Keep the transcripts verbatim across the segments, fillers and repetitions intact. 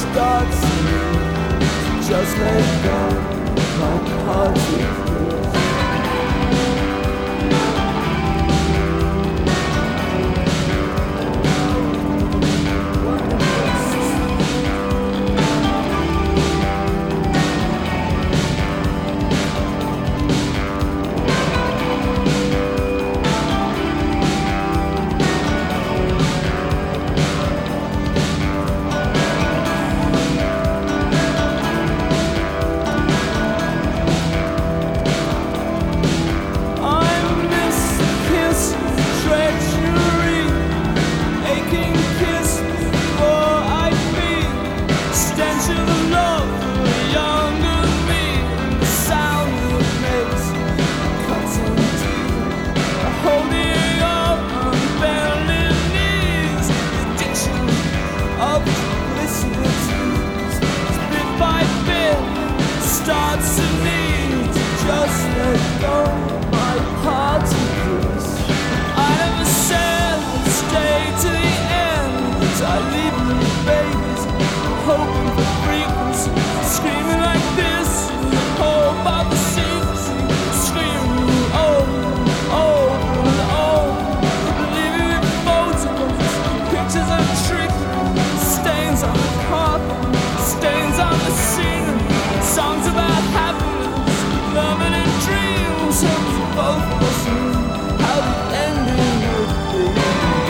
start singing, just let go, my heart is starts to need to just let go. My heart to kiss. I never said I'd stay to the end. So I leave you babies, hoping for frequency, screaming like this. Hope of the secrecy, screaming over and over and over. Leaving with photographs, pictures of trickery, stains on the carpet, stains on the scenery. Songs about happiness, loving and dreams. Of both of us knew how the ending would be.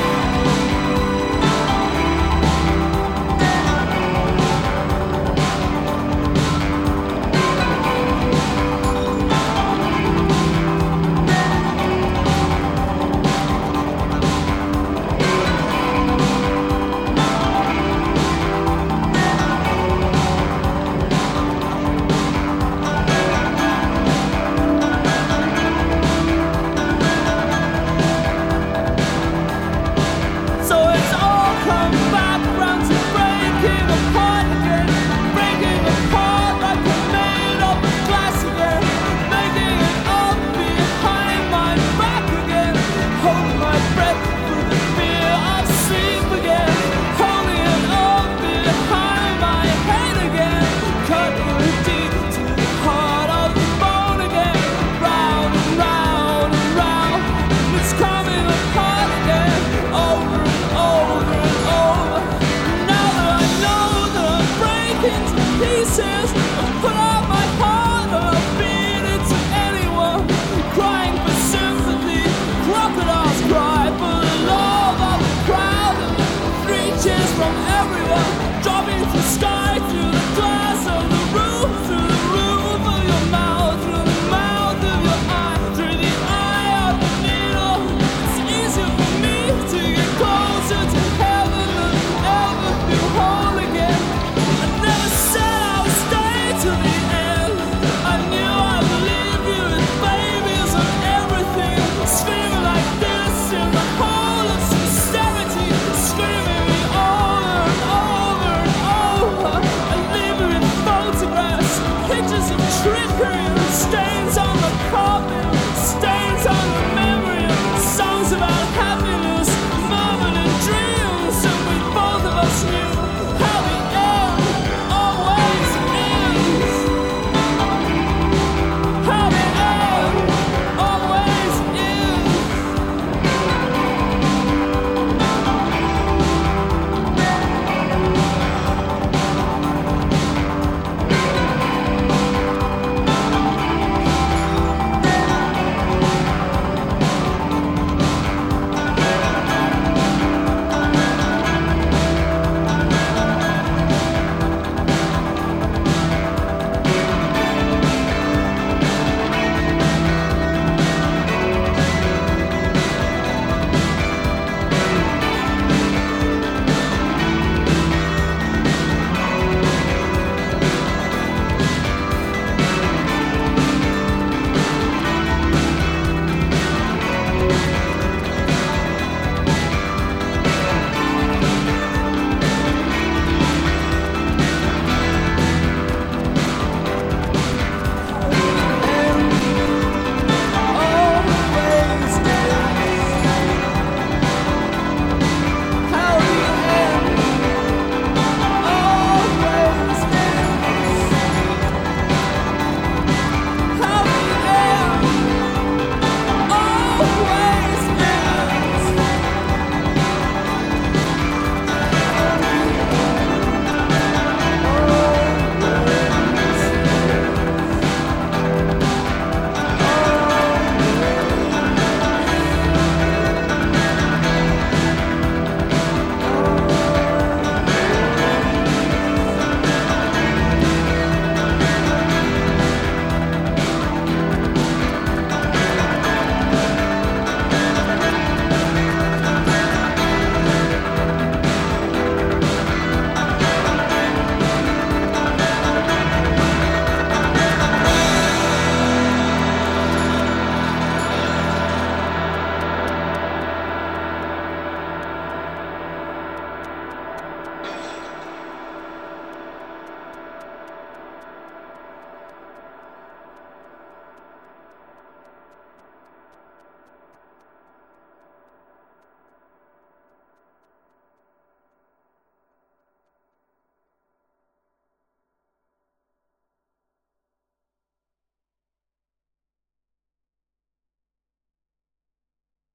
Pieces, put out my heart and I'll feed it to anyone. Crying for sympathy, crocodiles cry for the love of the crowd. And three cheers from everyone, dropping from sky.